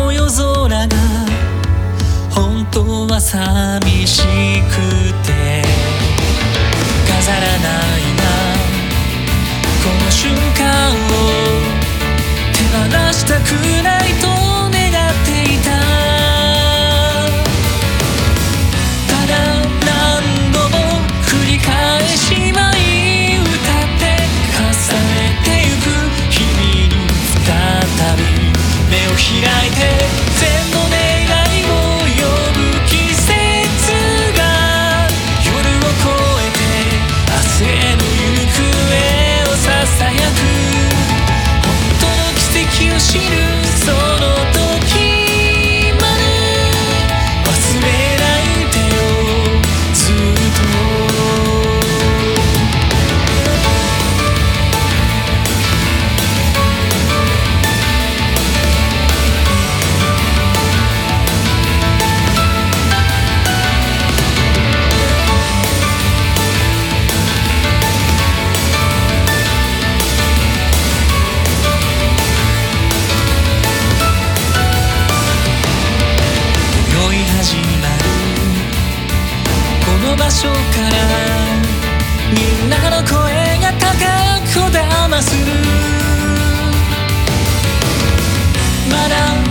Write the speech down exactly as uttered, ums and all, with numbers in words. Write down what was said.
の夜空が本当は寂しくて飾らないなこの瞬間を手放したくないと願っていた。ただ何度も繰り返し舞い歌って重ねてゆく日々に再び目を開いて全の願いを呼ぶ季節が夜を越えて明日への行方をささやく本当の奇跡を知るその時まで忘れないでよずっと。始まるこの場所からみんなの声が高くこだまする。まだ